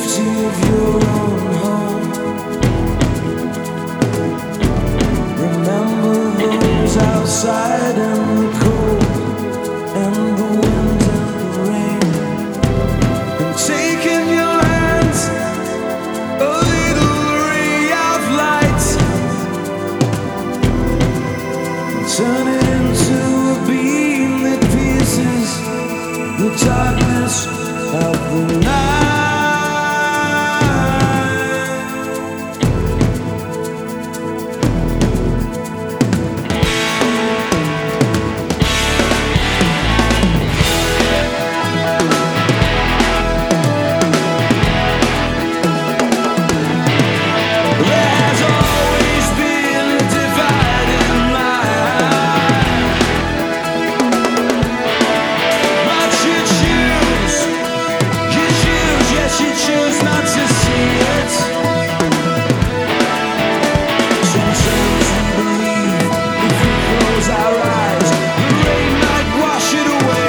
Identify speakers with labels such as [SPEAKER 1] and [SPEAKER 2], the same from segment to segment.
[SPEAKER 1] safety of your own home. Remember those outside in the cold and the wind and the rain, and take in your hands a little ray of light, turn it into a beam that pierces the darkness of the night. There's always been a dividing line, but you choose, yes you choose not to see it. Sometimes we believe if we close our eyes, the rain might wash it away.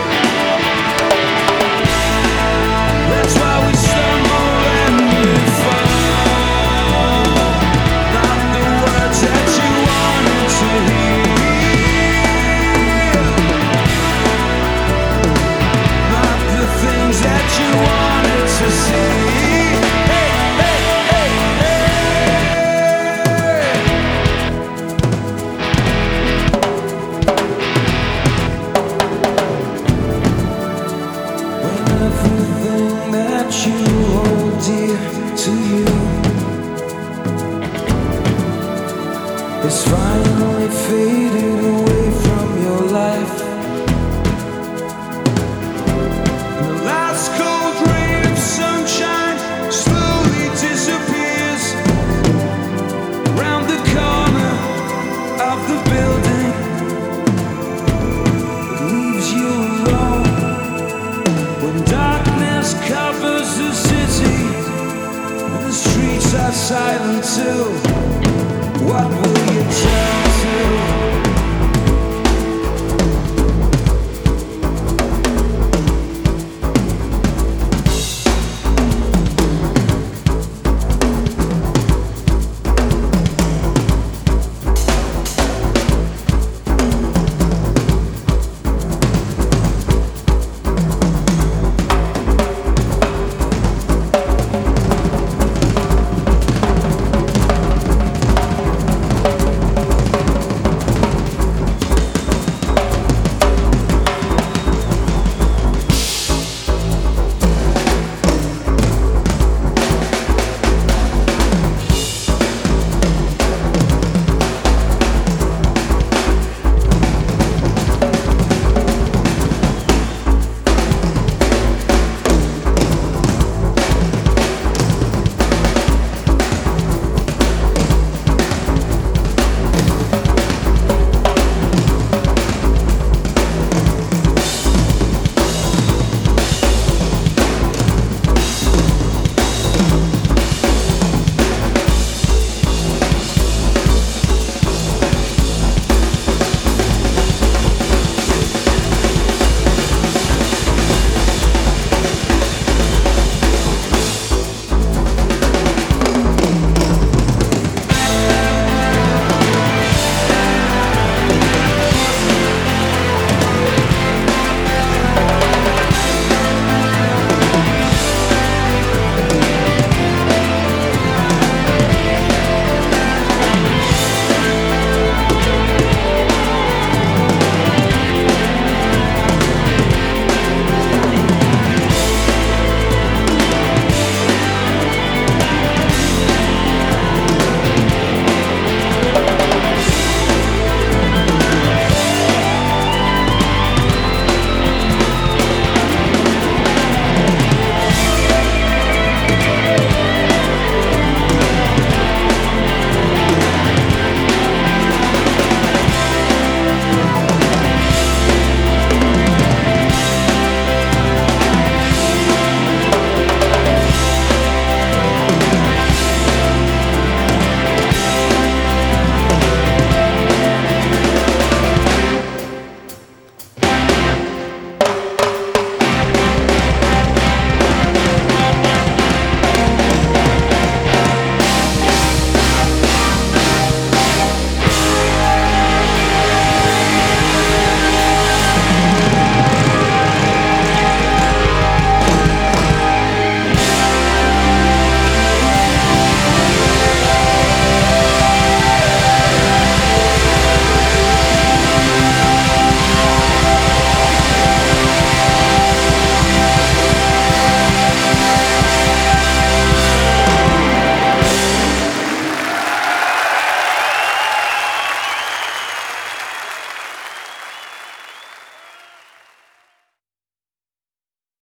[SPEAKER 1] That's why we stumble and we fall. Not the words that you wanted to hear, not the things that you wanted to see. Hey, hey, hey, when everything that you hold dear to you is finally fading away from your life, and the last cold ray of sunshine slowly disappears round the corner of the building. It leaves you alone when darkness covers the city and the streets are silent too. What will